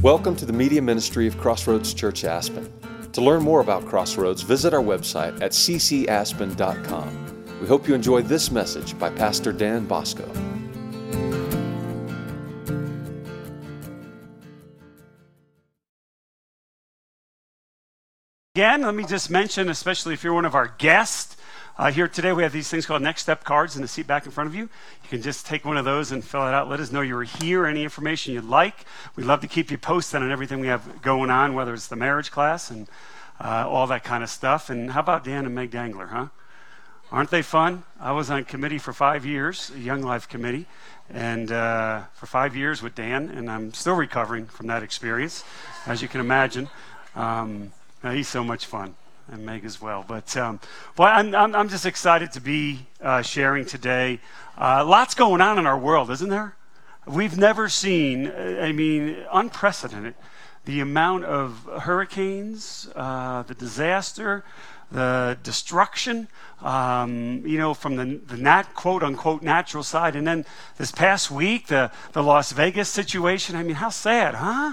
Welcome to the media ministry of Crossroads Church Aspen. To learn more about Crossroads, visit our website at ccaspen.com. We hope you enjoy this message by Pastor Dan Bosco. Again, let me just mention, especially if you're one of our guests, here today we have these things called Next Step cards in the seat back in front of you. You can just take one of those and fill it out. Let us know you were here, any information you'd like. We'd love to keep you posted on everything we have going on, whether it's the marriage class and all that kind of stuff. And how about Dan and Meg Dangler, huh? Aren't they fun? I was on committee for 5 years, a Young Life committee, and for 5 years with Dan, and I'm still recovering from that experience, as you can imagine. He's so much fun. And Meg as well. But I'm just excited to be sharing today. Lots going on in our world, isn't there? We've never seen, unprecedented, the amount of hurricanes, the disaster, the destruction, from the quote unquote natural side. And then this past week, the Las Vegas situation. I mean, how sad, huh?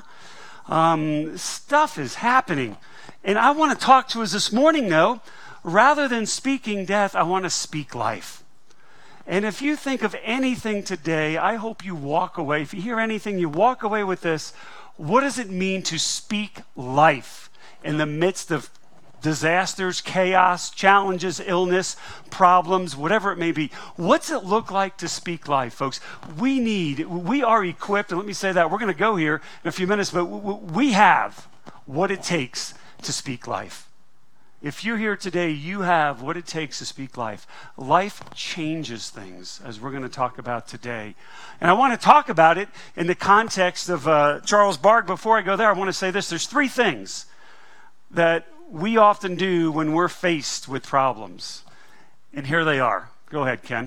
Stuff is happening. And I want to talk to us this morning, though, rather than speaking death, I want to speak life. And if you think of anything today, I hope you walk away. If you hear anything, you walk away with this. What does it mean to speak life in the midst of disasters, chaos, challenges, illness, problems, whatever it may be? What's it look like to speak life, folks? We are equipped, and let me say that, we're going to go here in a few minutes, but we have what it takes to speak life. If you're here today, you have what it takes to speak life. Life changes things, as we're going to talk about today. And I want to talk about it in the context of Charles Barg. Before I go there, I want to say this. There's three things that we often do when we're faced with problems. And here they are. Go ahead, Ken.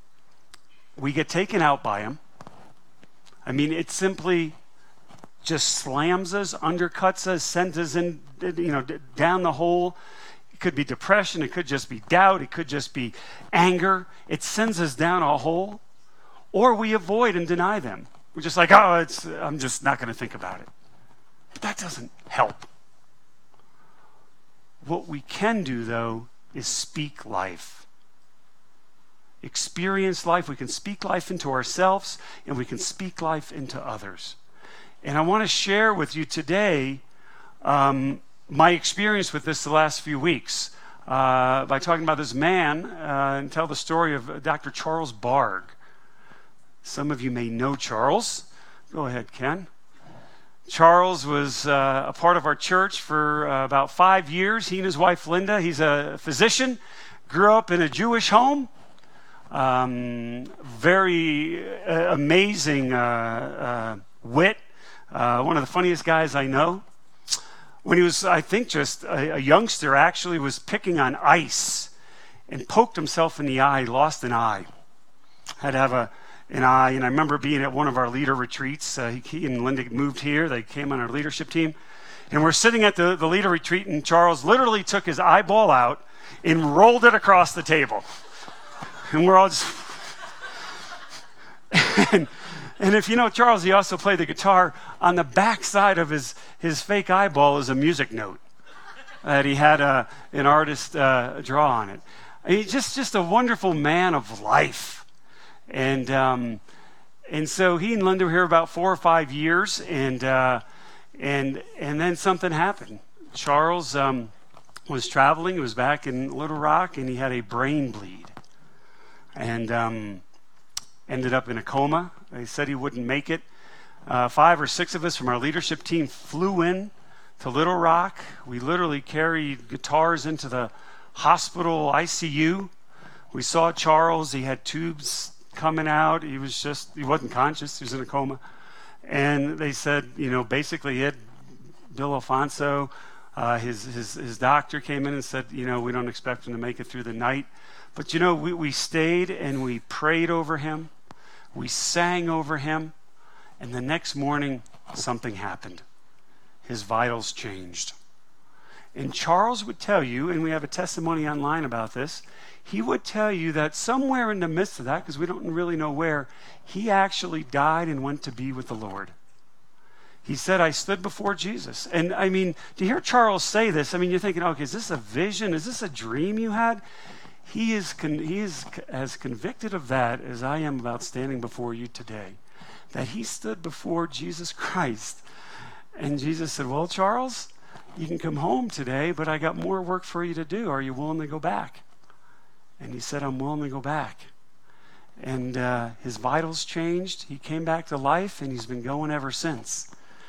We get taken out by them. I mean, it simply just slams us, undercuts us, sends us in, down the hole. It could be depression. It could just be doubt. It could just be anger. It sends us down a hole. Or we avoid and deny them. We're just like, I'm just not going to think about it. But that doesn't help. What we can do, though, is speak life. Experience life. We can speak life into ourselves, and we can speak life into others. And I want to share with you today my experience with this the last few weeks by talking about this man and tell the story of Dr. Charles Barg. Some of you may know Charles. Go ahead, Ken. Charles was a part of our church for about 5 years. He and his wife, Linda, he's a physician, grew up in a Jewish home. Very amazing wit. One of the funniest guys I know. When he was, I think, just a youngster, actually was picking on ice and poked himself in the eye, lost an eye. Had to have an eye, and I remember being at one of our leader retreats. He and Linda moved here. They came on our leadership team. And we're sitting at the leader retreat, and Charles literally took his eyeball out and rolled it across the table. And we're all just... And if you know Charles, he also played the guitar. On the back side of his fake eyeball is a music note that he had an artist draw on it. He's just a wonderful man of life. And so he and Linda were here about 4 or 5 years, and then something happened. Charles was traveling. He was back in Little Rock, and he had a brain bleed. And ended up in a coma. They said he wouldn't make it. 5 or 6 of us from our leadership team flew in to Little Rock. We literally carried guitars into the hospital ICU. We saw Charles. He had tubes coming out. He wasn't conscious. He was in a coma. And they said, basically he had Bill Alfonso, his doctor came in and said, we don't expect him to make it through the night. But we stayed and we prayed over him. We sang over him. And the next morning, something happened. His vitals changed. And Charles would tell you, and we have a testimony online about this, he would tell you that somewhere in the midst of that, because we don't really know where, he actually died and went to be with the Lord. He said, I stood before Jesus. And I mean, to hear Charles say this, I mean, you're thinking, okay, is this a vision? Is this a dream you had? He is as convicted of that as I am about standing before you today. That he stood before Jesus Christ. And Jesus said, well, Charles, you can come home today, but I got more work for you to do. Are you willing to go back? And he said, I'm willing to go back. And his vitals changed. He came back to life, and he's been going ever since.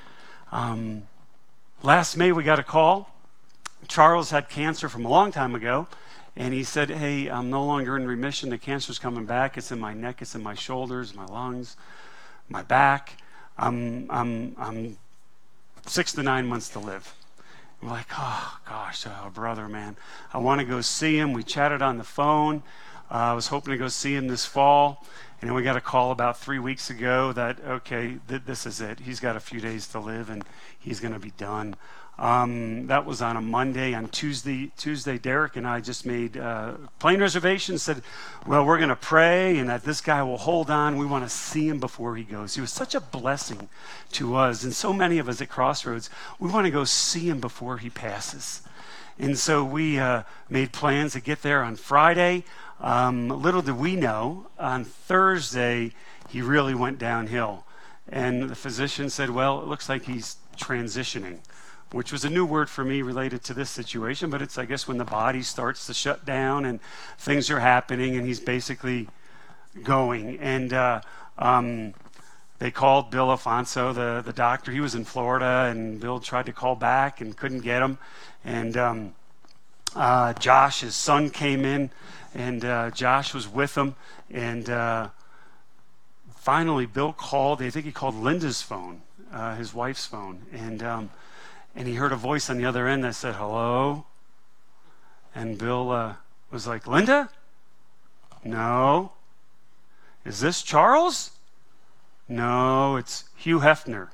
Last May, we got a call. Charles had cancer from a long time ago, and he said, hey, I'm no longer in remission. The cancer's coming back. It's in my neck. It's in my shoulders, my lungs, my back. I'm 6 to 9 months to live. We're like, oh, gosh, brother, man. I want to go see him. We chatted on the phone. I was hoping to go see him this fall. And then we got a call about 3 weeks ago that, okay, this is it. He's got a few days to live, and he's going to be done. That was on a Monday. On Tuesday, Derek and I just made plane reservations, said, well, we're going to pray, and that this guy will hold on. We want to see him before he goes. He was such a blessing to us, and so many of us at Crossroads, we want to go see him before he passes. And so we made plans to get there on Friday. Little did we know, on Thursday, he really went downhill. And the physician said, well, it looks like he's transitioning, which was a new word for me related to this situation, but it's, I guess, when the body starts to shut down and things are happening and he's basically going. And they called Bill Afonso, the doctor. He was in Florida, and Bill tried to call back and couldn't get him. And Josh, his son, came in, and Josh was with him. And finally, Bill called. I think he called Linda's phone, his wife's phone. And he heard a voice on the other end that said, hello? And Bill was like, Linda? No. Is this Charles? No, it's Hugh Hefner.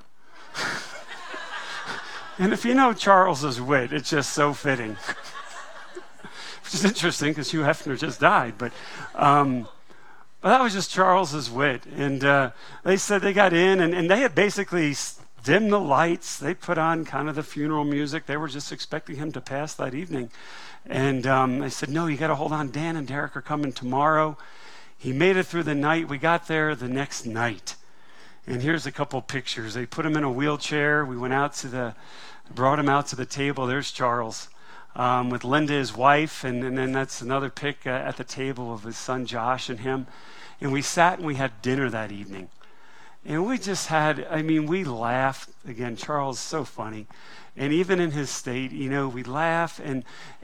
And if you know Charles's wit, it's just so fitting. Which is interesting because Hugh Hefner just died. But that was just Charles's wit. And they said they got in, and they had basically dimmed the lights. They put on kind of the funeral music. They were just expecting him to pass that evening. And they said, no, you got to hold on. Dan and Derek are coming tomorrow. He made it through the night. We got there the next night. And here's a couple pictures. They put him in a wheelchair. We went out brought him out to the table. There's Charles with Linda, his wife. And then that's another pic at the table of his son Josh and him. And we sat and we had dinner that evening. And we just had, we laughed. Again, Charles is so funny. And even in his state, we laugh. And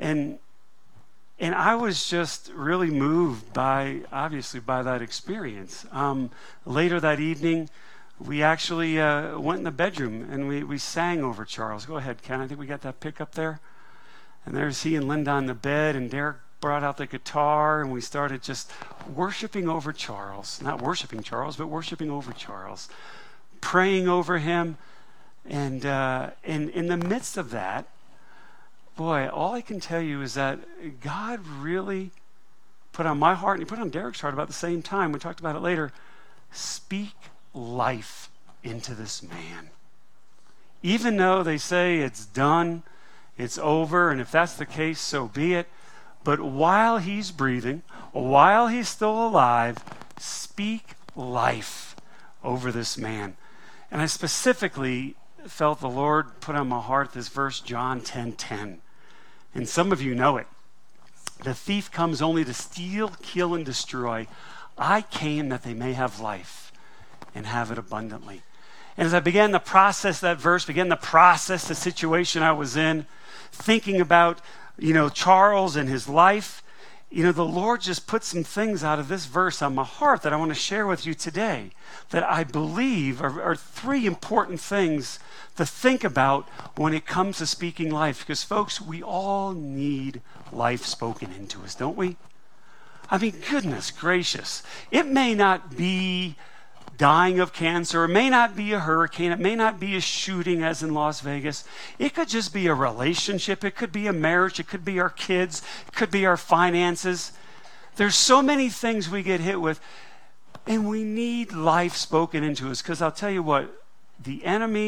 I was just really moved by that experience. Later that evening, we actually went in the bedroom and we sang over Charles. Go ahead, Ken. I think we got that pic up there. And there's he and Linda on the bed, and Derek brought out the guitar, and we started just worshiping over Charles. Not worshiping Charles, but worshiping over Charles. Praying over him. And in the midst of that, boy, all I can tell you is that God really put on my heart, and he put on Derek's heart about the same time. We talked about it later. Speak life into this man. Even though they say it's done, it's over, and if that's the case, so be it. But while he's breathing, while he's still alive, speak life over this man. And I specifically felt the Lord put on my heart this verse, John 10:10. And some of you know it. The thief comes only to steal, kill, and destroy. I came that they may have life and have it abundantly. And as I began to process that verse, the situation I was in, thinking about, Charles and his life, the Lord just put some things out of this verse on my heart that I want to share with you today that I believe are three important things to think about when it comes to speaking life. Because, folks, we all need life spoken into us, don't we? Goodness gracious. It may not be dying of cancer. It may not be a hurricane. It may not be a shooting as in Las Vegas. It could just be a relationship. It could be a marriage. It could be our kids. It could be our finances. There's so many things we get hit with, and we need life spoken into us. Because I'll tell you what, the enemy,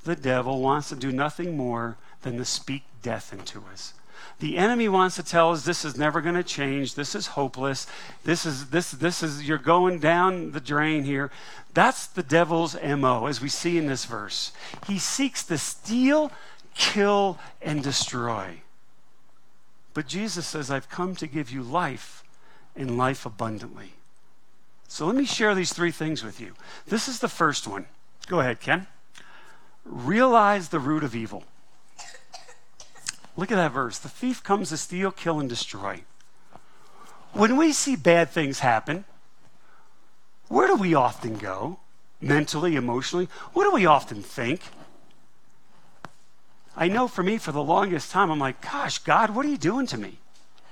the devil, wants to do nothing more than to speak death into us. The enemy wants to tell us this is never going to change. This is hopeless. This is you're going down the drain here. That's the devil's MO, as we see in this verse. He seeks to steal, kill, and destroy. But Jesus says, I've come to give you life and life abundantly. So let me share these three things with you. This is the first one. Go ahead, Ken. Realize the root of evil. Look at that verse. The thief comes to steal, kill, and destroy. When we see bad things happen, where do we often go? Mentally, emotionally? What do we often think? I know for me, for the longest time, I'm like, gosh, God, what are you doing to me?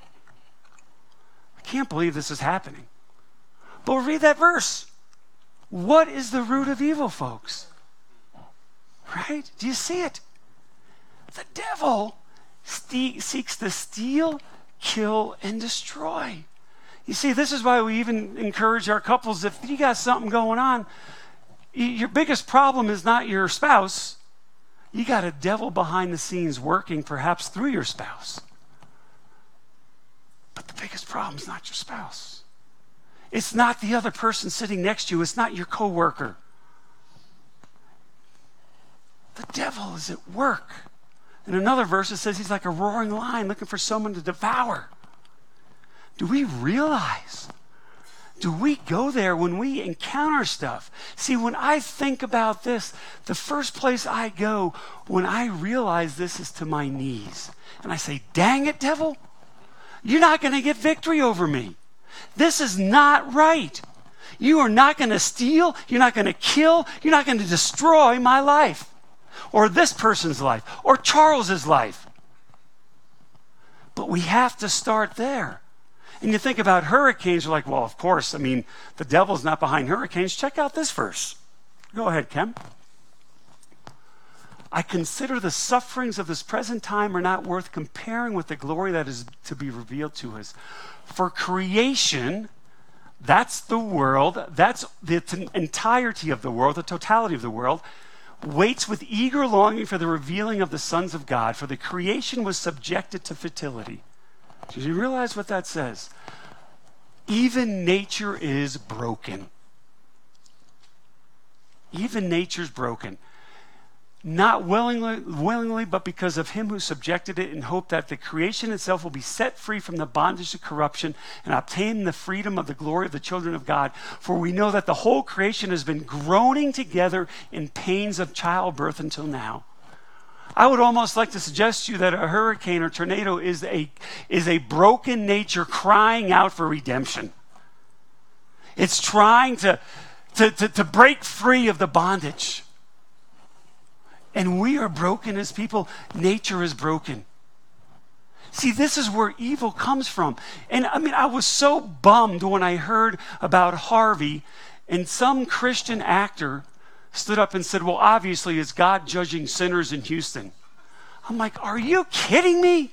I can't believe this is happening. But read that verse. What is the root of evil, folks? Right? Do you see it? The devil seeks to steal, kill, and destroy. You see, this is why we even encourage our couples, if you got something going on, your biggest problem is not your spouse. You got a devil behind the scenes working perhaps through your spouse. But the biggest problem is not your spouse. It's not the other person sitting next to you. It's not your coworker. The devil is at work. In another verse, it says he's like a roaring lion looking for someone to devour. Do we realize? Do we go there when we encounter stuff? See, when I think about this, the first place I go when I realize this is to my knees. And I say, dang it, devil, you're not going to get victory over me. This is not right. You are not going to steal. You're not going to kill. You're not going to destroy my life. Or this person's life, or Charles's life. But we have to start there. And you think about hurricanes, you're like, well, of course, I mean, the devil's not behind hurricanes. Check out this verse. Go ahead, Ken. I consider the sufferings of this present time are not worth comparing with the glory that is to be revealed to us. For creation, that's the world, that's the entirety of the world, the totality of the world, waits with eager longing for the revealing of the sons of God, for the creation was subjected to fertility. Do you realize what that says? Even nature is broken. Even nature's broken. Not willingly, but because of him who subjected it, in hope that the creation itself will be set free from the bondage of corruption and obtain the freedom of the glory of the children of God. For we know that the whole creation has been groaning together in pains of childbirth until now. I would almost like to suggest to you that a hurricane or tornado is a broken nature crying out for redemption. It's trying to break free of the bondage. And we are broken as people. Nature is broken. See, this is where evil comes from. And I mean, I was so bummed when I heard about Harvey, and some Christian actor stood up and said, well, obviously it's God judging sinners in Houston. I'm like, are you kidding me?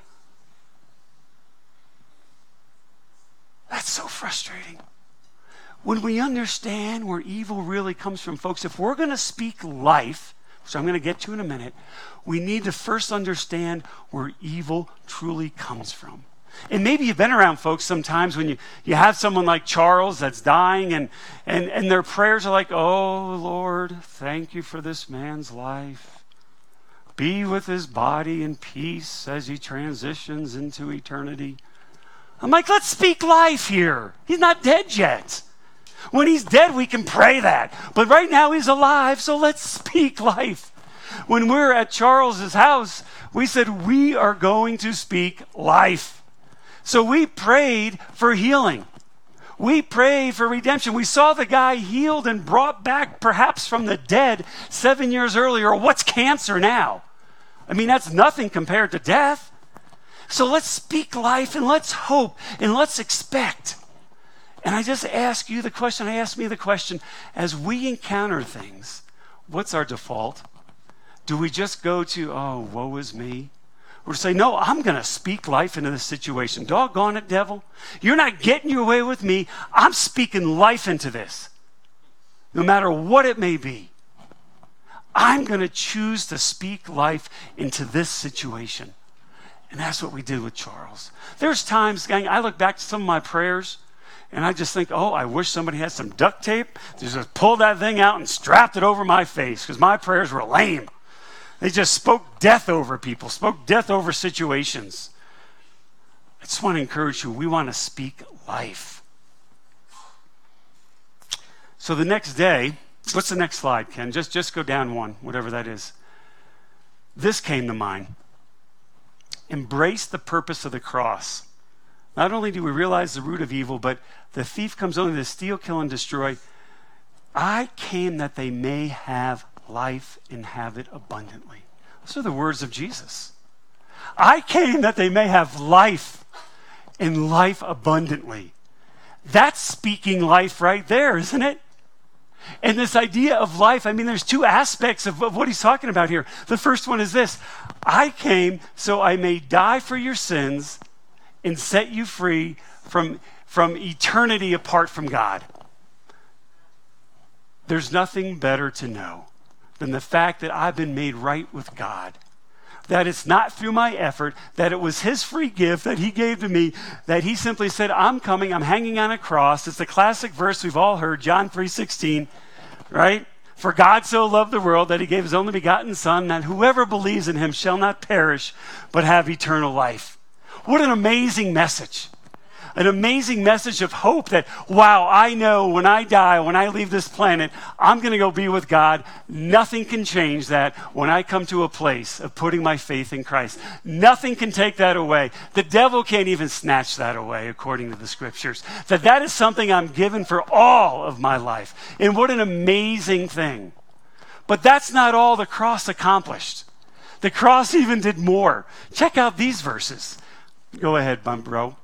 That's so frustrating. When we understand where evil really comes from, folks, if we're going to speak life, which I'm going to get to in a minute, we need to first understand where evil truly comes from. And maybe you've been around folks sometimes when you have someone like Charles that's dying and their prayers are like, oh, Lord, thank you for this man's life. Be with his body in peace as he transitions into eternity. I'm like, let's speak life here. He's not dead yet. When he's dead, we can pray that. But right now he's alive, so let's speak life. When we were at Charles's house, we said, we are going to speak life. So we prayed for healing. We prayed for redemption. We saw the guy healed and brought back perhaps from the dead 7 years earlier. What's cancer now? I mean, that's nothing compared to death. So let's speak life and let's hope and let's expect. And I just ask you the question, I ask me the question, as we encounter things, what's our default? Do we just go to, oh, woe is me? Or say, no, I'm going to speak life into this situation. Doggone it, devil. You're not getting your way with me. I'm speaking life into this. No matter what it may be. I'm going to choose to speak life into this situation. And that's what we did with Charles. There's times, gang, I look back to some of my prayers, and I just think, oh, I wish somebody had some duct tape to just pull that thing out and strapped it over my face, because my prayers were lame. They just spoke death over people, spoke death over situations. I just want to encourage you, we want to speak life. So the next day, what's the next slide, Ken? Just go down one, whatever that is. This came to mind. Embrace the purpose of the cross. Not only do we realize the root of evil, but the thief comes only to steal, kill, and destroy. I came that they may have life and have it abundantly. Those are the words of Jesus. I came that they may have life and life abundantly. That's speaking life right there, isn't it? And this idea of life, I mean, there's two aspects of what he's talking about here. The first one is this: I came so I may die for your sins and set you free from eternity apart from God. There's nothing better to know than the fact that I've been made right with God. That it's not through my effort, that it was his free gift that he gave to me, that he simply said, I'm coming, I'm hanging on a cross. It's the classic verse we've all heard, John 3:16, right? For God so loved the world that he gave his only begotten Son, that whoever believes in him shall not perish, but have eternal life. What an amazing message. An amazing message of hope that, wow, I know when I die, when I leave this planet, I'm going to go be with God. Nothing can change that when I come to a place of putting my faith in Christ. Nothing can take that away. The devil can't even snatch that away, according to the scriptures. That is something I'm given for all of my life. And what an amazing thing. But that's not all the cross accomplished. The cross even did more. Check out these verses. Go ahead, bro.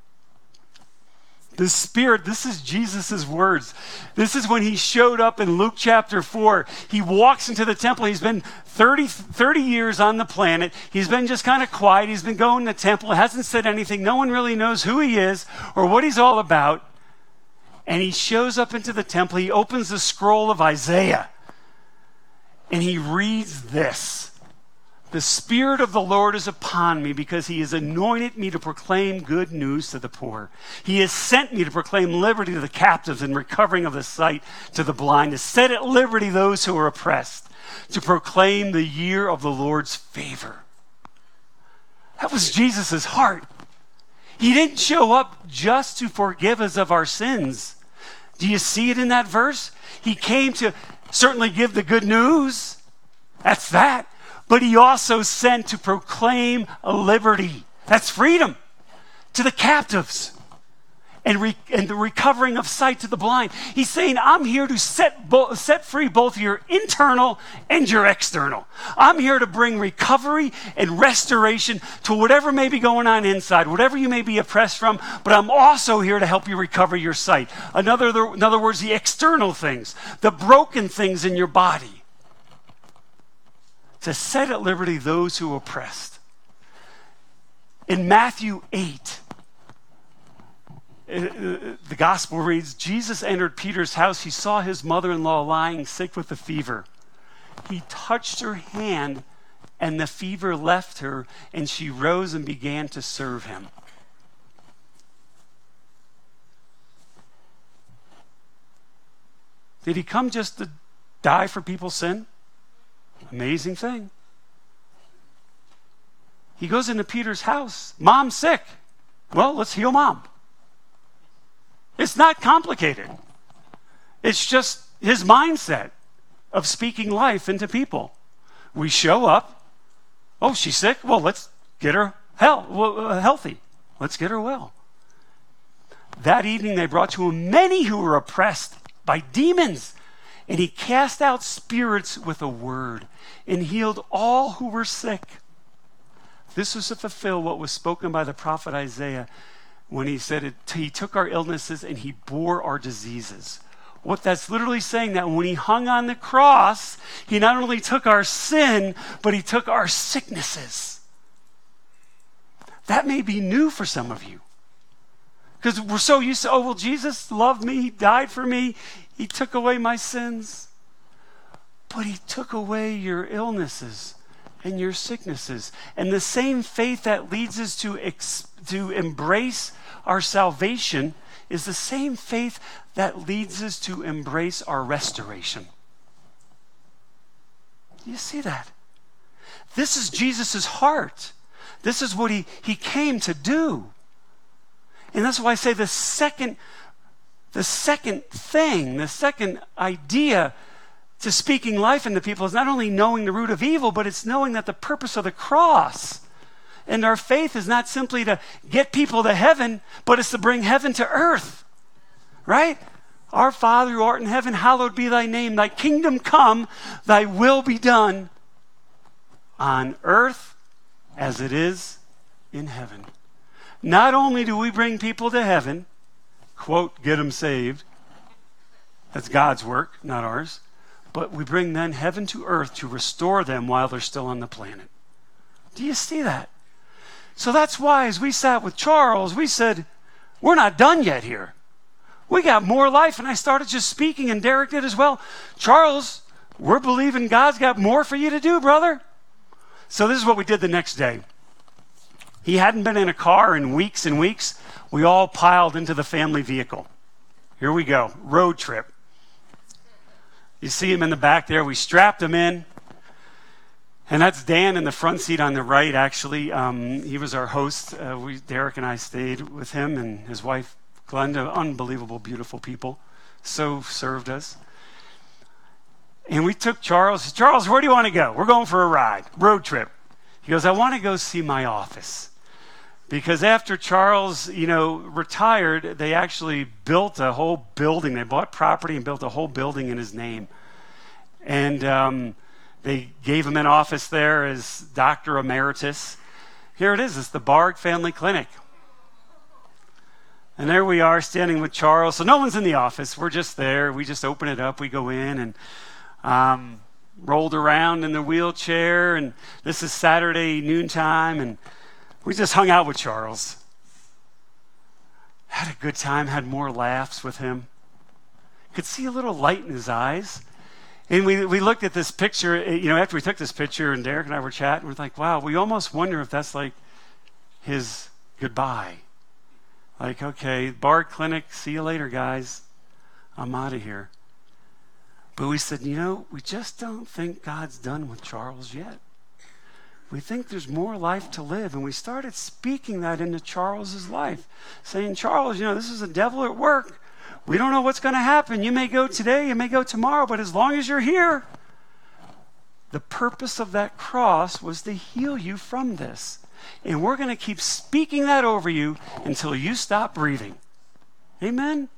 The Spirit, this is Jesus' words. This is when he showed up in Luke chapter 4. He walks into the temple. He's been 30 years on the planet. He's been just kind of quiet. He's been going to the temple. Hasn't said anything. No one really knows who he is or what he's all about. And he shows up into the temple. He opens the scroll of Isaiah. And he reads this. The Spirit of the Lord is upon me because he has anointed me to proclaim good news to the poor. He has sent me to proclaim liberty to the captives and recovering of the sight to the blind, to set at liberty those who are oppressed, to proclaim the year of the Lord's favor. That was Jesus' heart. He didn't show up just to forgive us of our sins. Do you see it in that verse? He came to certainly give the good news. That's that. But he also sent to proclaim a liberty. That's freedom to the captives and the recovering of sight to the blind. He's saying, I'm here to set free both your internal and your external. I'm here to bring recovery and restoration to whatever may be going on inside, whatever you may be oppressed from, but I'm also here to help you recover your sight. In other words, the external things, the broken things in your body. To set at liberty those who are oppressed. In Matthew 8, the gospel reads, Jesus entered Peter's house. He saw his mother-in-law lying sick with a fever. He touched her hand, and the fever left her, and she rose and began to serve him. Did he come just to die for people's sin? Amazing thing. He goes into Peter's house. Mom's sick. Well, let's heal mom. It's not complicated. It's just his mindset of speaking life into people. We show up. Oh, she's sick? Well, let's get her healthy. Let's get her well. That evening they brought to him many who were oppressed by demons. And he cast out spirits with a word and healed all who were sick. This was to fulfill what was spoken by the prophet Isaiah when he said he took our illnesses and he bore our diseases. What that's literally saying, that when he hung on the cross, he not only took our sin, but he took our sicknesses. That may be new for some of you. Because we're so used to, oh, well, Jesus loved me, he died for me, he took away my sins. but he took away your illnesses and your sicknesses. And the same faith that leads us to embrace our salvation is the same faith that leads us to embrace our restoration. Do you see that? This is Jesus' heart. This is what he came to do. And that's why I say the second idea to speaking life into people is not only knowing the root of evil, but it's knowing that the purpose of the cross and our faith is not simply to get people to heaven, but it's to bring heaven to earth. Right? Our Father who art in heaven, hallowed be thy name. Thy kingdom come, thy will be done on earth as it is in heaven. Not only do we bring people to heaven, quote, get them saved. That's God's work, not ours. But we bring then heaven to earth to restore them while they're still on the planet. Do you see that? So that's why as we sat with Charles, we said, we're not done yet here. We got more life. And I started just speaking, and Derek did as well. Charles, we're believing God's got more for you to do, brother. So this is what we did the next day. He hadn't been in a car in weeks and weeks. We all piled into the family vehicle. Here we go, road trip. You see him in the back there. We strapped him in. And that's Dan in the front seat on the right, actually. He was our host. Derek and I stayed with him and his wife, Glenda. Unbelievable, beautiful people. So served us. And we took Charles. Charles, where do you want to go? We're going for a ride, road trip. He goes, I want to go see my office. Because after Charles, retired, they actually built a whole building. They bought property and built a whole building in his name. And they gave him an office there as Dr. Emeritus. Here it is. It's the Barg Family Clinic. And there we are standing with Charles. So no one's in the office. We're just there. We just open it up. We go in and rolled around in the wheelchair. And this is Saturday noontime. And we just hung out with Charles. Had a good time. Had more laughs with him. Could see a little light in his eyes. And we looked at this picture, after we took this picture, and Derek and I were chatting, we're like, wow, we almost wonder if that's like his goodbye. Like, okay, Barg Clinic, see you later, guys. I'm out of here. But we said, we just don't think God's done with Charles yet. We think there's more life to live. And we started speaking that into Charles's life, saying, Charles, this is the devil at work. We don't know what's going to happen. You may go today, you may go tomorrow, but as long as you're here, the purpose of that cross was to heal you from this. And we're going to keep speaking that over you until you stop breathing. Amen?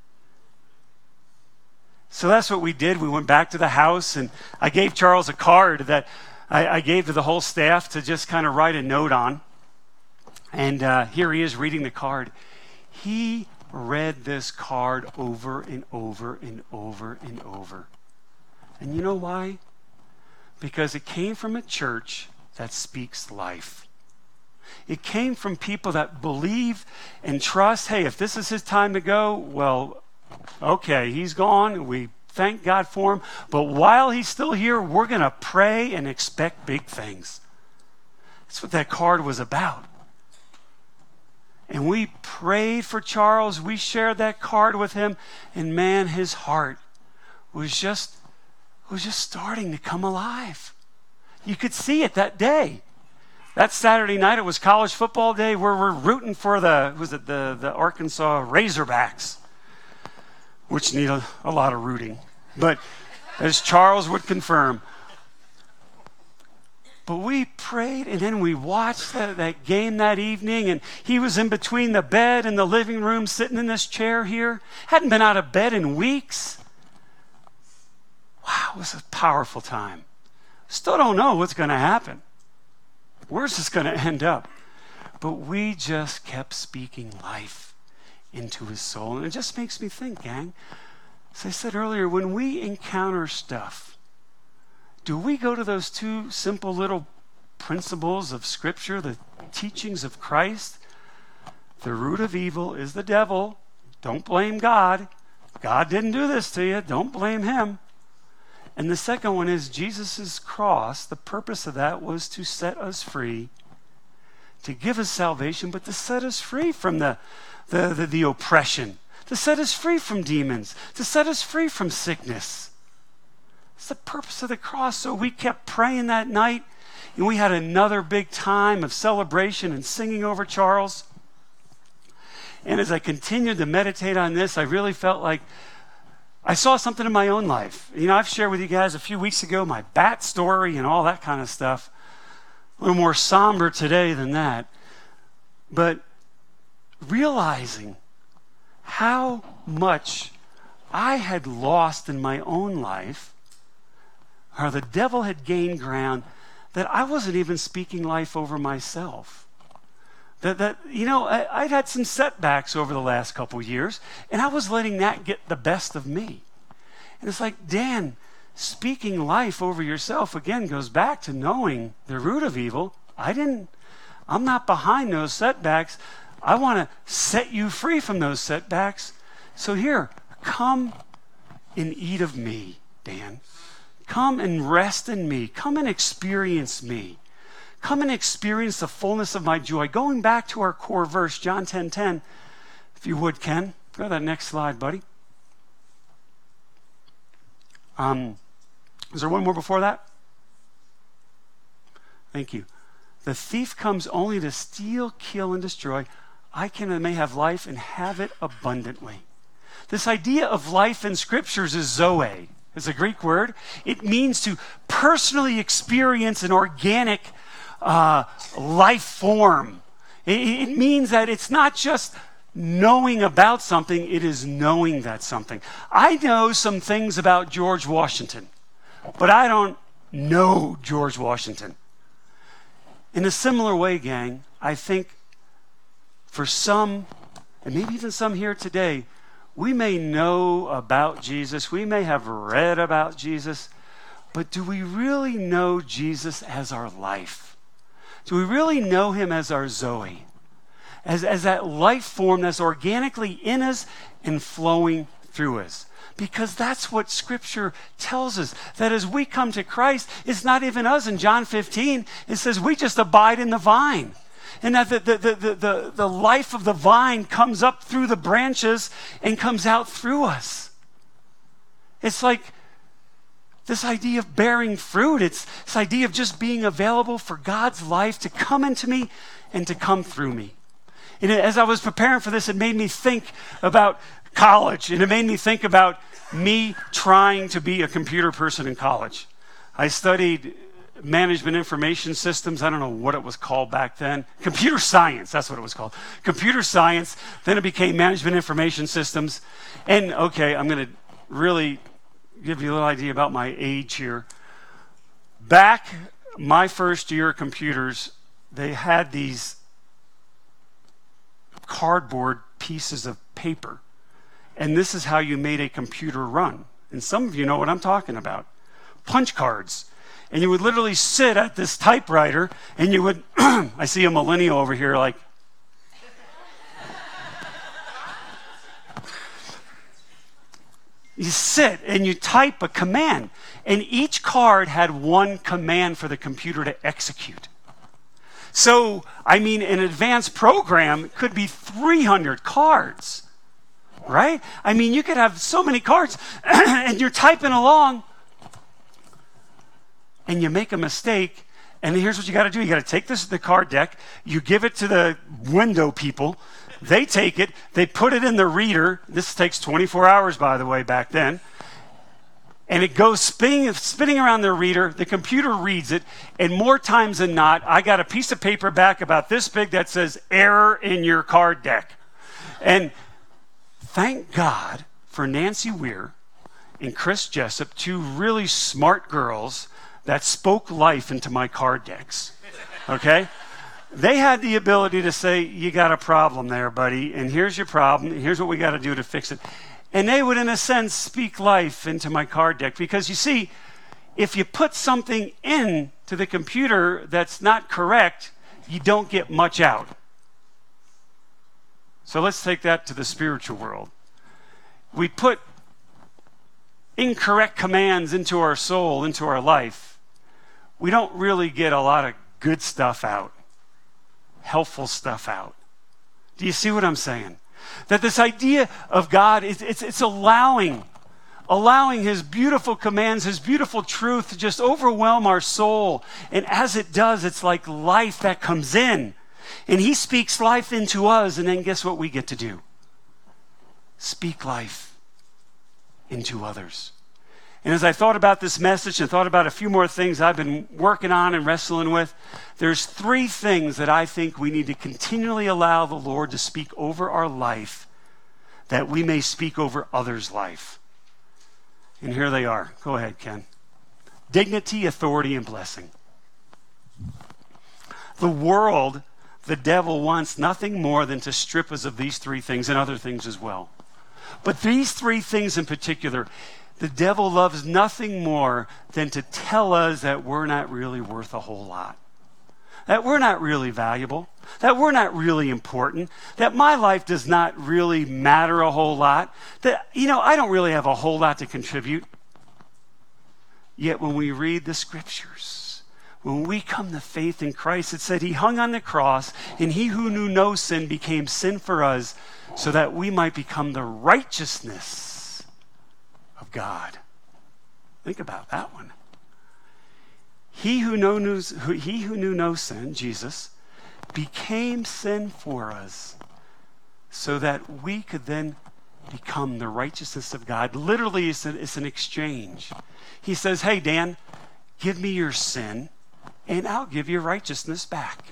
So that's what we did. We went back to the house, and I gave Charles a card that I gave to the whole staff to just kind of write a note on. And here he is reading the card. He read this card over and over and over and over. And you know why? Because it came from a church that speaks life. It came from people that believe and trust, hey, if this is his time to go, well, okay, he's gone. We thank God for him. But while he's still here, we're going to pray and expect big things. That's what that card was about. And we prayed for Charles. We shared that card with him. And man, his heart was just starting to come alive. You could see it that day. That Saturday night, it was college football day where we're rooting for the Arkansas Razorbacks, which need a lot of rooting. But as Charles would confirm, but we prayed, and then we watched that game that evening, and he was in between the bed and the living room sitting in this chair here. Hadn't been out of bed in weeks. Wow, it was a powerful time. Still don't know what's going to happen. Where's this going to end up? But we just kept speaking life into his soul. And it just makes me think, gang, as I said earlier, when we encounter stuff, do we go to those two simple little principles of Scripture, the teachings of Christ? The root of evil is the devil. Don't blame God. God didn't do this to you. Don't blame him. And the second one is Jesus' cross. The purpose of that was to set us free, to give us salvation, but to set us free from the oppression, to set us free from demons, to set us free from sickness. It's the purpose of the cross. So we kept praying that night, and we had another big time of celebration and singing over Charles. And as I continued to meditate on this, I really felt like I saw something in my own life. You know, I've shared with you guys a few weeks ago my bat story and all that kind of stuff. A little more somber today than that. But realizing how much I had lost in my own life, or the devil had gained ground, that I wasn't even speaking life over myself. I'd had some setbacks over the last couple years, and I was letting that get the best of me. And it's like, Dan, speaking life over yourself, again, goes back to knowing the root of evil. I'm not behind those setbacks. I want to set you free from those setbacks. So here, come and eat of me, Dan. Come and rest in me. Come and experience me. Come and experience the fullness of my joy. Going back to our core verse, John 10:10, if you would, Ken. Go to that next slide, buddy. Is there one more before that? Thank you. The thief comes only to steal, kill, and destroy. I may have life and have it abundantly. This idea of life in scriptures is zoe. It's a Greek word. It means to personally experience an organic life form. It means that it's not just knowing about something, it is knowing that something. I know some things about George Washington, but I don't know George Washington. In a similar way, gang, I think for some, and maybe even some here today, we may know about Jesus, we may have read about Jesus, but do we really know Jesus as our life? Do we really know him as our Zoe? As that life form that's organically in us and flowing through us? Because that's what Scripture tells us, that as we come to Christ, it's not even us. In John 15, it says we just abide in the vine. And that the life of the vine comes up through the branches and comes out through us. It's like this idea of bearing fruit. It's this idea of just being available for God's life to come into me and to come through me. And as I was preparing for this, it made me think about college. And it made me think about me trying to be a computer person in college. I studied management information systems. I don't know what it was called back then. Computer science, that's what it was called. Computer science, then it became management information systems. And okay, I'm going to really give you a little idea about my age here. Back my first year of computers, they had these cardboard pieces of paper. And this is how you made a computer run. And some of you know what I'm talking about. Punch cards. And you would literally sit at this typewriter and you would, I see a millennial over here like, you sit and you type a command. And each card had one command for the computer to execute. So, I mean, an advanced program could be 300 cards, right? I mean, you could have so many cards and you're typing along and you make a mistake, and here's what you got to do. You got to take the card deck, you give it to the window people, they take it, they put it in the reader. This takes 24 hours, by the way, back then. And it goes spinning around the reader. The computer reads it, and more times than not, I got a piece of paper back about this big that says, error in your card deck. And thank God for Nancy Weir and Chris Jessup, two really smart girls that spoke life into my card decks, okay? They had the ability to say, you got a problem there, buddy, and here's your problem, and here's what we got to do to fix it. And they would, in a sense, speak life into my card deck. Because you see, if you put something into the computer that's not correct, you don't get much out. So let's take that to the spiritual world. We put incorrect commands into our soul, into our life, we don't really get a lot of good stuff out, helpful stuff out. Do you see what I'm saying? That this idea of God, it's allowing his beautiful commands, his beautiful truth to just overwhelm our soul. And as it does, it's like life that comes in. And he speaks life into us, and then guess what we get to do? Speak life into others. And as I thought about this message and thought about a few more things I've been working on and wrestling with, there's 3 things that I think we need to continually allow the Lord to speak over our life, that we may speak over others' life. And here they are. Go ahead, Ken. Dignity, authority, and blessing. The world, the devil, wants nothing more than to strip us of these 3 things and other things as well. But these 3 things in particular, the devil loves nothing more than to tell us that we're not really worth a whole lot, that we're not really valuable, that we're not really important, that my life does not really matter a whole lot, that, I don't really have a whole lot to contribute. Yet when we read the scriptures, when we come to faith in Christ, it said he hung on the cross, and he who knew no sin became sin for us, so that we might become the righteousness of God. Think about that one. He who knew no sin, Jesus, became sin for us, so that we could then become the righteousness of God. Literally, it's an exchange. He says, hey, Dan, give me your sin, and I'll give you righteousness back.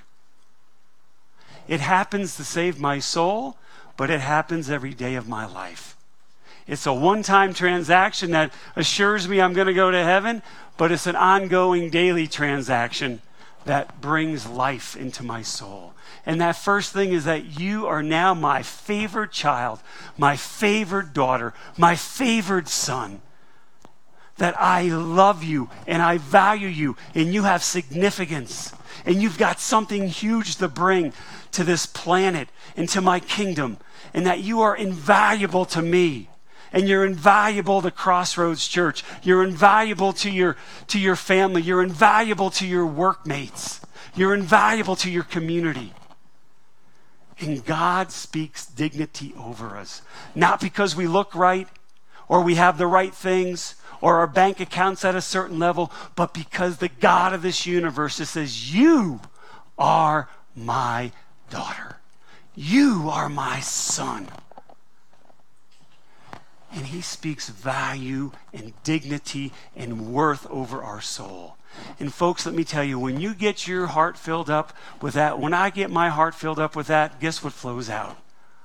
It happens to save my soul, but it happens every day of my life. It's a one-time transaction that assures me I'm going to go to heaven, but it's an ongoing daily transaction that brings life into my soul. And that first thing is that you are now my favorite child, my favorite daughter, my favorite son. That I love you and I value you and you have significance and you've got something huge to bring to this planet and to my kingdom, and that you are invaluable to me. And you're invaluable to Crossroads Church. You're invaluable to your family. You're invaluable to your workmates. You're invaluable to your community. And God speaks dignity over us. Not because we look right or we have the right things or our bank account's at a certain level, but because the God of this universe says, you are my daughter. You are my son. And he speaks value and dignity and worth over our soul. And folks, let me tell you, when you get your heart filled up with that, when I get my heart filled up with that, guess what flows out?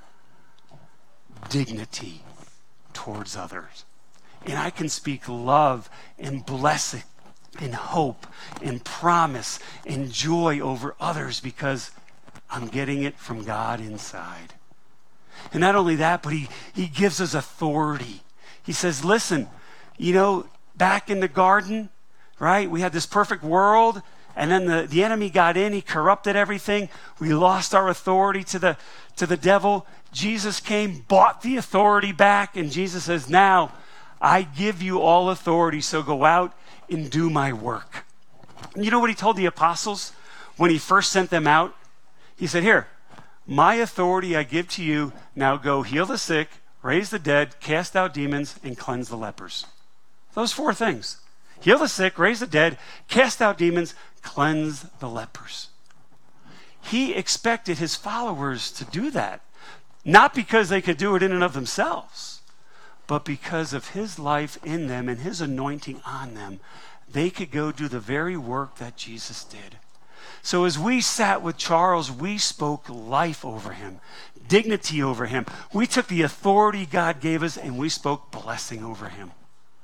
Dignity towards others. And I can speak love and blessing and hope and promise and joy over others because I'm getting it from God inside. And not only that, but he gives us authority. He says, listen, back in the garden, right? We had this perfect world, and then the enemy got in. He corrupted everything. We lost our authority to the devil. Jesus came, bought the authority back, and Jesus says, now I give you all authority, so go out and do my work. And you know what he told the apostles when he first sent them out? He said, here, my authority I give to you. Now go heal the sick, raise the dead, cast out demons, and cleanse the lepers. Those 4 things. Heal the sick, raise the dead, cast out demons, cleanse the lepers. He expected his followers to do that. Not because they could do it in and of themselves, but because of his life in them and his anointing on them. They could go do the very work that Jesus did. So as we sat with Charles, we spoke life over him, dignity over him. We took the authority God gave us and we spoke blessing over him.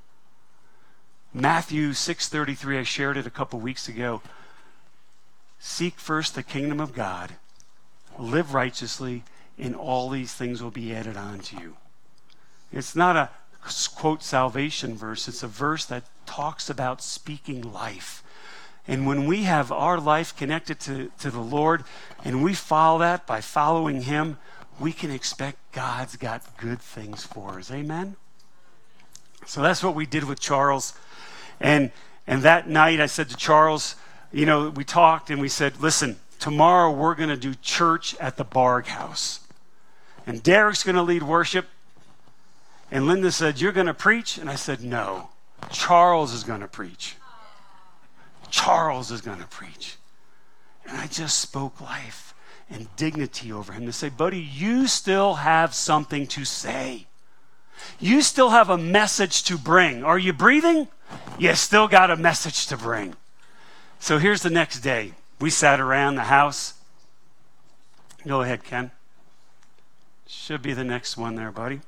Matthew 6:33, I shared it a couple weeks ago. Seek first the kingdom of God, live righteously, and all these things will be added on to you. It's not a, quote, salvation verse. It's a verse that talks about speaking life. And when we have our life connected to the Lord and we follow that by following him, we can expect God's got good things for us. Amen? So that's what we did with Charles. And that night I said to Charles, we talked and we said, listen, tomorrow we're going to do church at the Barg House. And Derek's going to lead worship. And Linda said, you're going to preach? And I said, no, Charles is going to preach. Charles is going to preach. And I just spoke life and dignity over him to say, buddy, you still have something to say. You still have a message to bring. Are you breathing? You still got a message to bring. So here's the next day. We sat around the house. Go ahead, Ken. Should be the next one there, buddy.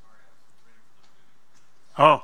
Oh.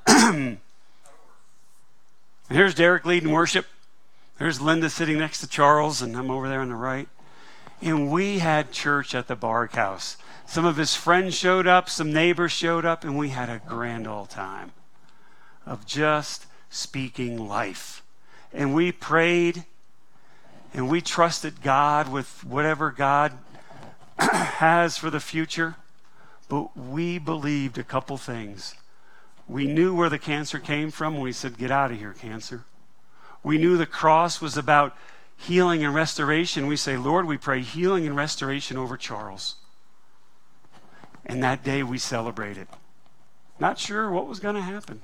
Here's Derek leading worship. There's Linda sitting next to Charles, and I'm over there on the right. And we had church at the Barg House. Some of his friends showed up, some neighbors showed up, and we had a grand old time of just speaking life. And we prayed, and we trusted God with whatever God has for the future. But we believed a couple things. We knew where the cancer came from when we said, get out of here, cancer. We knew the cross was about healing and restoration. We say, Lord, we pray healing and restoration over Charles. And that day we celebrated. Not sure what was going to happen.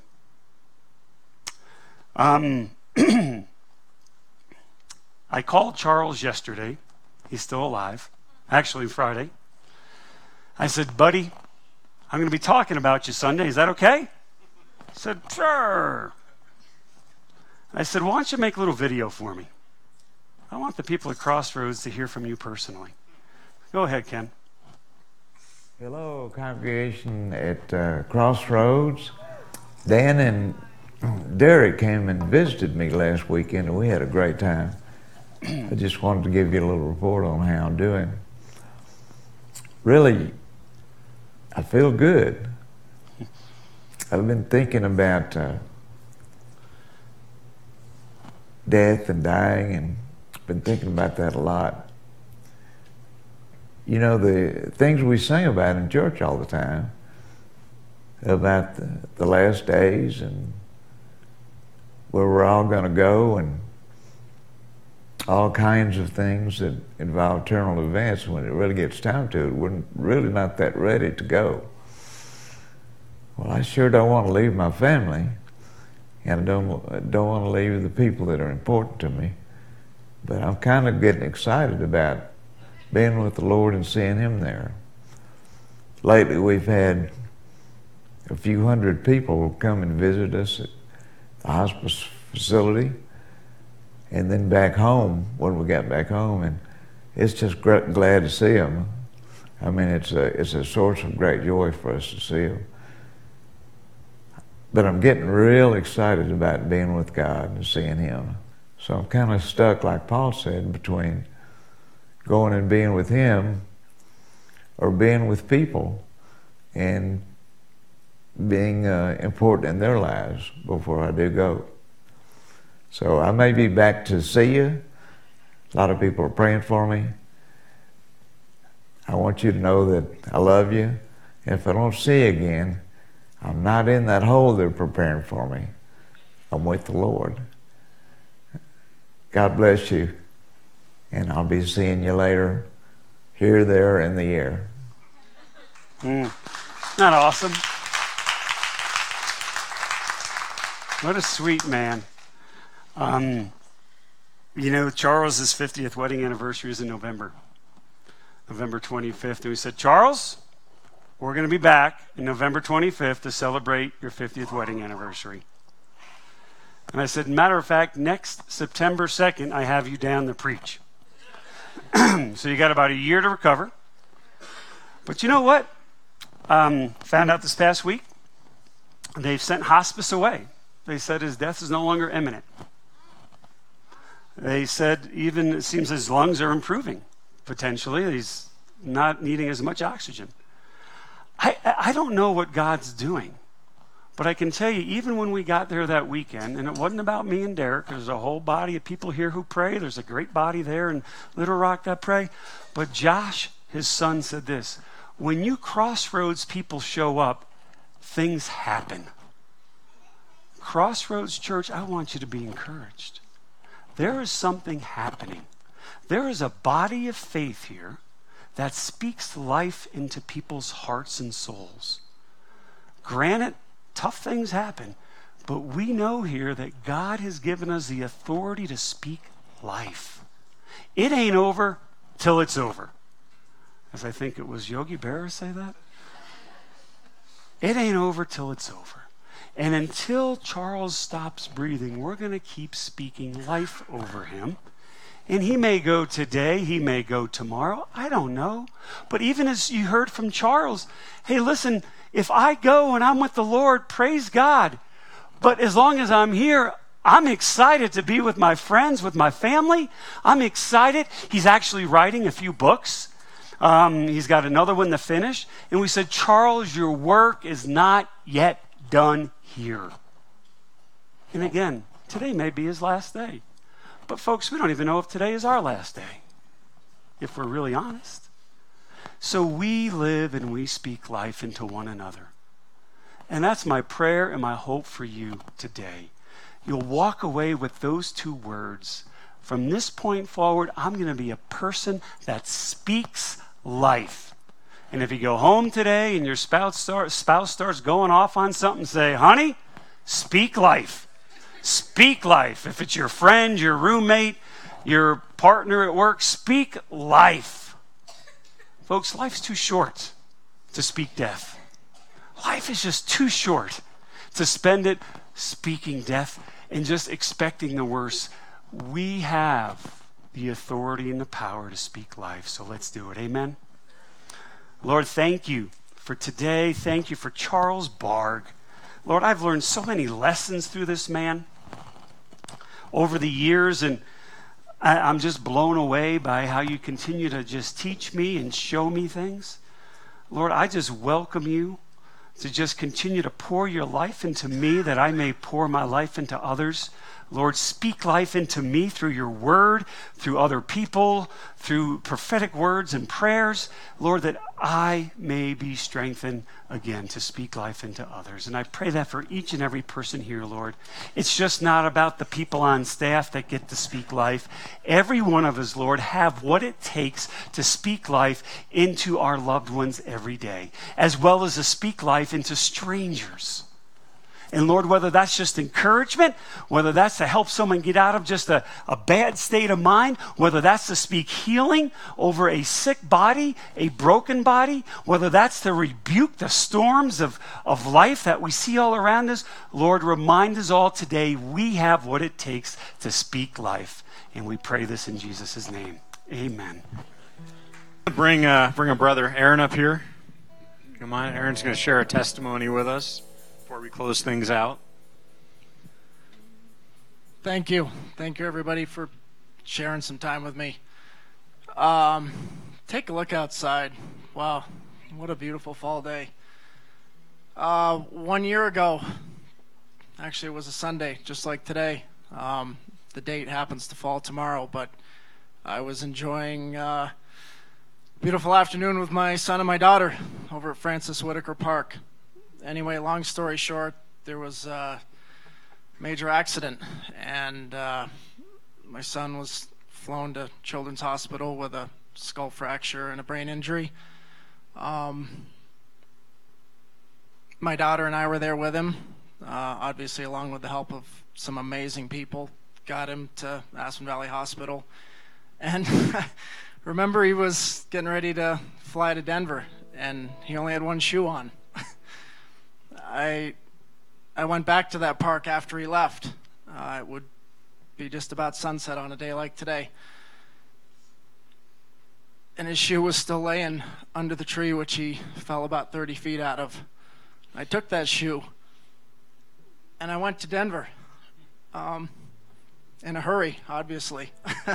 I called Charles yesterday. He's still alive. Actually, Friday. I said, buddy, I'm going to be talking about you Sunday. Is that okay? He said, sure. I said, why don't you make a little video for me? I want the people at Crossroads to hear from you personally. Go ahead, Ken. Hello, congregation at Crossroads. Dan and Derek came and visited me last weekend, and we had a great time. I just wanted to give you a little report on how I'm doing. Really, I feel good. I've been thinking about death and dying, and been thinking about that a lot. You know, the things we sing about in church all the time, about the last days and where we're all going to go, and all kinds of things that involve eternal events. When it really gets time to it, we're really not that ready to go. Well, I sure don't want to leave my family, and I don't want to leave the people that are important to me. But I'm kind of getting excited about being with the Lord and seeing Him there. Lately, we've had a few hundred people come and visit us at the hospice facility, and then back home when we got back home, and it's just glad to see them. I mean, it's a source of great joy for us to see them. But I'm getting real excited about being with God and seeing Him. So I'm kind of stuck, like Paul said, between going and being with Him or being with people and being important in their lives before I do go. So I may be back to see you. A lot of people are praying for me. I want you to know that I love you. And if I don't see you again, I'm not in that hole they're preparing for me. I'm with the Lord. God bless you. And I'll be seeing you later, here, there, in the air. Not awesome? What a sweet man. You know, Charles's 50th wedding anniversary is in November 25th. And we said, Charles, we're going to be back in November 25th to celebrate your 50th wedding anniversary. And I said, matter of fact, next September 2nd, I have you down to preach. So you got about a year to recover. But you know what? Found out this past week, they've sent hospice away. They said his death is no longer imminent. They said even it seems his lungs are improving, potentially. He's not needing as much oxygen. I don't know what God's doing, but I can tell you, even when we got there that weekend, and it wasn't about me and Derek, there's a whole body of people here who pray. There's a great body there in Little Rock that pray. But Josh, his son, said this: when you Crossroads people show up, things happen. Crossroads Church, I want you to be encouraged. There is something happening. There is a body of faith here that speaks life into people's hearts and souls. Granted, tough things happen, but we know here that God has given us the authority to speak life. It ain't over till it's over. As I think it was Yogi Berra say that. It ain't over till it's over. And until Charles stops breathing, we're going to keep speaking life over him. And he may go today, he may go tomorrow, I don't know. But even as you heard from Charles, hey, listen, if I go and I'm with the Lord, praise God. But as long as I'm here, I'm excited to be with my friends, with my family. I'm excited. He's actually writing a few books. He's got another one to finish. And we said, Charles, your work is not yet done here. And again, today may be his last day. But folks, we don't even know if today is our last day, if we're really honest. So we live and we speak life into one another. And that's my prayer and my hope for you today. You'll walk away with those two words. From this point forward, I'm going to be a person that speaks life. And if you go home today and your spouse starts going off on something, say, honey, speak life. Speak life. If it's your friend, your roommate, your partner at work, speak life. Folks, life's too short to speak death. Life is just too short to spend it speaking death and just expecting the worst. We have the authority and the power to speak life, so let's do it. Amen? Lord, thank you for today. Thank you for Charles Barg. Lord, I've learned so many lessons through this man over the years, and I'm just blown away by how you continue to just teach me and show me things. Lord, I just welcome you to just continue to pour your life into me that I may pour my life into others. Lord, speak life into me through your word, through other people, through prophetic words and prayers. Lord, that I may be strengthened again to speak life into others. And I pray that for each and every person here, Lord. It's just not about the people on staff that get to speak life. Every one of us, Lord, have what it takes to speak life into our loved ones every day, as well as to speak life into strangers. And Lord, whether that's just encouragement, whether that's to help someone get out of just a bad state of mind, whether that's to speak healing over a sick body, a broken body, whether that's to rebuke the storms of life that we see all around us, Lord, remind us all today we have what it takes to speak life. And we pray this in Jesus' name. Amen. Bring a brother Aaron up here. Come on, Aaron's going to share a testimony with us before we close things out. Thank you. Thank you, everybody, for sharing some time with me. Take a look outside. Wow, what a beautiful fall day. 1 year ago, actually it was a Sunday, just like today. The date happens to fall tomorrow, but I was enjoying a beautiful afternoon with my son and my daughter over at Francis Whitaker Park. Anyway, long story short, there was a major accident, and my son was flown to Children's Hospital with a skull fracture and a brain injury. My daughter and I were there with him, obviously along with the help of some amazing people. Got him to Aspen Valley Hospital. And remember, he was getting ready to fly to Denver, and he only had one shoe on. I went back to that park after he left. It would be just about sunset on a day like today. And his shoe was still laying under the tree, which he fell about 30 feet out of. I took that shoe, and I went to Denver. In a hurry, obviously.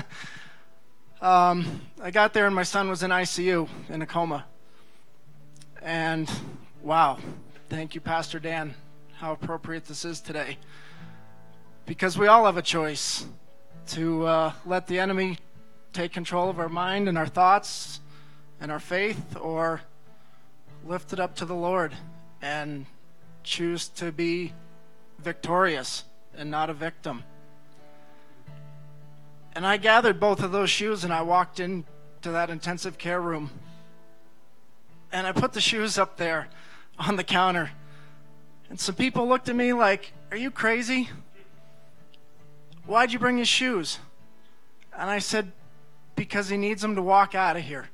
I got there, and my son was in ICU, in a coma. And, wow. Thank you, Pastor Dan. How appropriate this is today. Because we all have a choice to let the enemy take control of our mind and our thoughts and our faith, or lift it up to the Lord and choose to be victorious and not a victim. And I gathered both of those shoes and I walked into that intensive care room. And I put the shoes up there on the counter. And some people looked at me like, "Are you crazy? Why'd you bring his shoes?" And I said, "Because he needs them to walk out of here."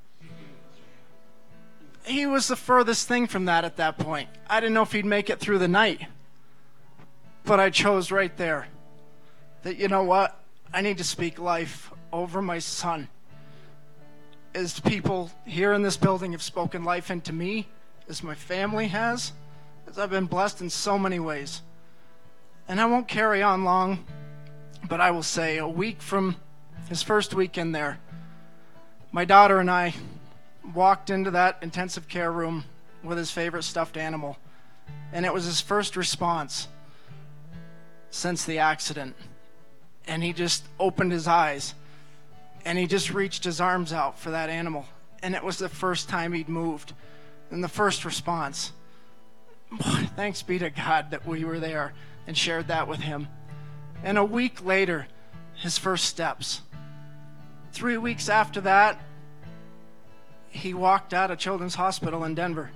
He was the furthest thing from that at that point. I didn't know if he'd make it through the night. But I chose right there that, you know what? I need to speak life over my son. As people here in this building have spoken life into me, as my family has, as I've been blessed in so many ways. And I won't carry on long, but I will say a week from his first week in there, my daughter and I walked into that intensive care room with his favorite stuffed animal. And it was his first response since the accident. And he just opened his eyes and he just reached his arms out for that animal. And it was the first time he'd moved and the first response. Boy, thanks be to God that we were there and shared that with him. And a week later, his first steps. 3 weeks after that, he walked out of Children's Hospital in Denver.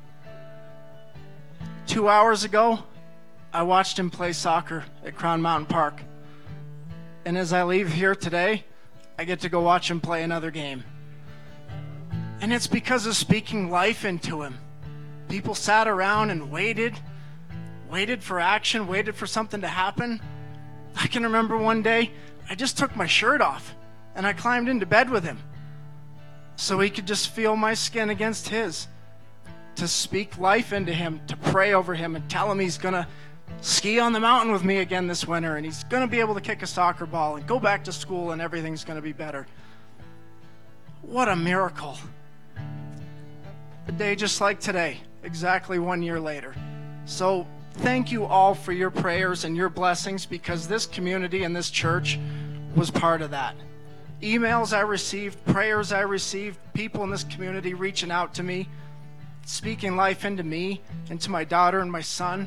2 hours ago, I watched him play soccer at Crown Mountain Park. And as I leave here today, I get to go watch him play another game. And it's because of speaking life into him. People sat around and waited for action, waited for something to happen. I can remember one day, I just took my shirt off and I climbed into bed with him so he could just feel my skin against his, to speak life into him, to pray over him and tell him he's going to ski on the mountain with me again this winter and he's going to be able to kick a soccer ball and go back to school and everything's going to be better. What a miracle. A day just like today, exactly 1 year later. So thank you all for your prayers and your blessings, because this community and this church was part of that. Emails I received, prayers I received, people in this community reaching out to me, speaking life into me and to my daughter and my son.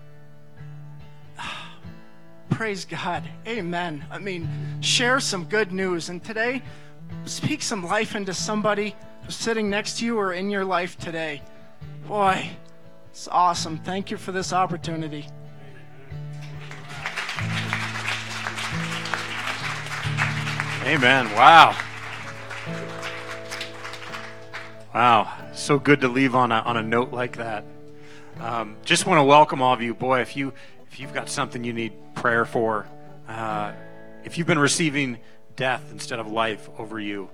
Praise God. Amen. I mean, share some good news. And today, speak some life into somebody who's sitting next to you or in your life today. Boy, it's awesome. Thank you for this opportunity. Amen. Wow. Wow. So good to leave on a note like that. Just want to welcome all of you. Boy, if you've got something you need prayer for, if you've been receiving death instead of life over you,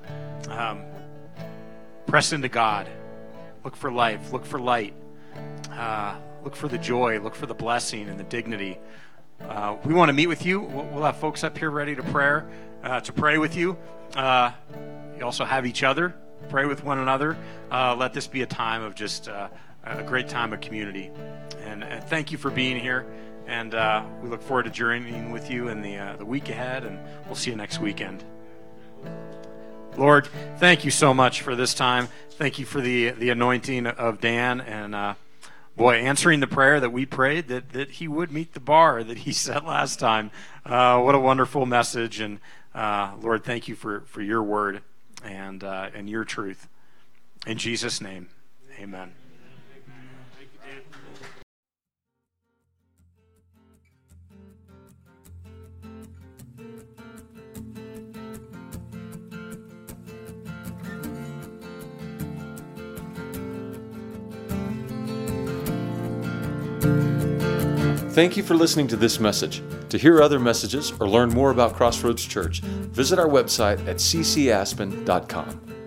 press into God. Look for life. Look for light. Look for the joy. Look for the blessing and the dignity. We want to meet with you. We'll have folks up here ready to pray with you. You also have each other. Pray with one another. Let this be a time of just a great time of community. And thank you for being here. And we look forward to journeying with you in the week ahead. And we'll see you next weekend. Lord, thank you so much for this time. Thank you for the anointing of Dan and answering the prayer that we prayed that he would meet the bar that he set last time. What a wonderful message. And Lord, thank you for your word and your truth. In Jesus' name, amen. Thank you, Dan. Thank you for listening to this message. To hear other messages or learn more about Crossroads Church, visit our website at ccaspen.com.